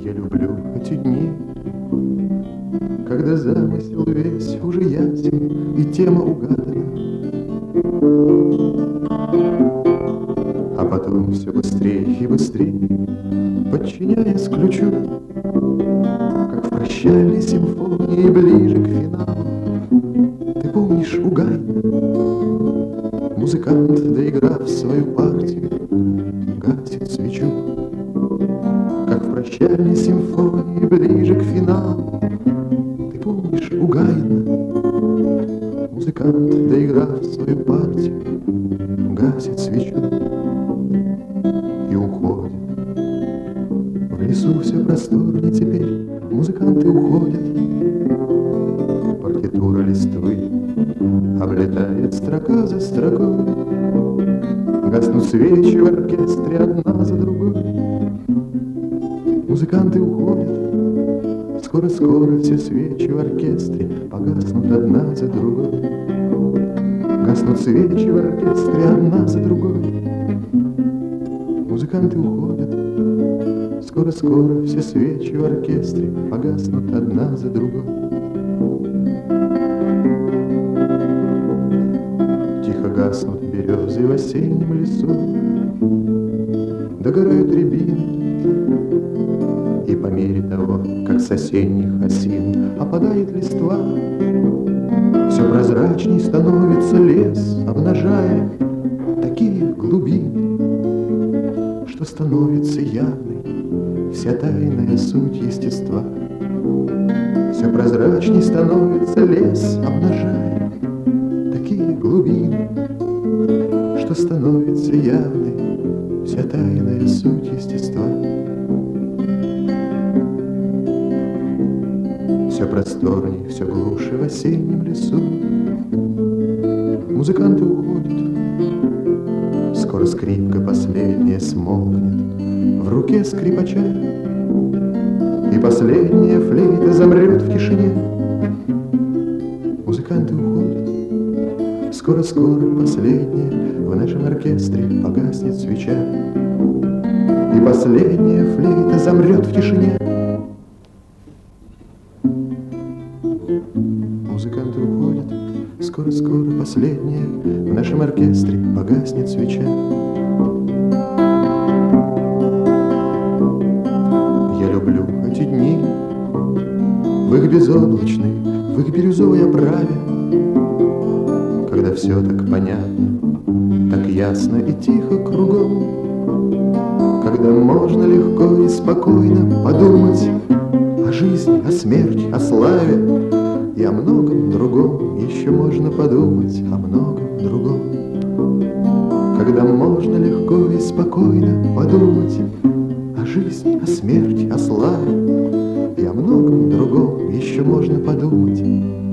Я люблю эти дни, когда замысел весь уже ясен и тема угадана, а потом все быстрее и быстрее, подчиняясь ключу, как в прощальной симфонии ближе к финалу. Ты помнишь у Гайна? Музыкант, доиграв свою партию, гасит свечу, как в прощальной симфонии ближе к финалу. Ты помнишь у Гайна? Музыкант, доиграв свою партию, гасит свечу и уходит. В лесу все просторнее теперь, музыканты уходят. Партитура листвы облетает строка за строкой. Гаснут свечи в оркестре одна за другой. Музыканты уходят. Скоро-скоро все свечи в оркестре погаснут одна за другой. Гаснут свечи в оркестре одна за другой. Музыканты уходят. Скоро-скоро все свечи в оркестре погаснут одна за другой. Тихо гаснут березы в осеннем лесу, догорают рябины, и по мере того, как с осенних осин опадает листва, все прозрачней становится лес, обнажая такие глубины, что становится явной вся тайная суть естества. Все прозрачней становится лес, обнажая такие глубины, что становится явной вся тайная суть естества. Все просторней, все глуше в осеннем лесу. Музыканты уходят. Скоро скрипка последняя смолкнет в руке скрипача, и последняя флейта замрет в тишине. Музыканты уходят. Скоро-скоро последняя в нашем оркестре погаснет свеча, и последняя флейта замрет в тишине. Музыканты уходят. Скоро-скоро последняя в нашем оркестре погаснет свеча. Я люблю эти дни в их безоблачной, в их бирюзовой оправе, когда все так понятно, так ясно и тихо кругом, когда можно легко и спокойно подумать о жизни, о смерти, о славе и о многом другом. Еще можно подумать о многом другом, когда можно легко и спокойно подумать о жизни, о смерти, о славе и о многом другом. Еще можно подумать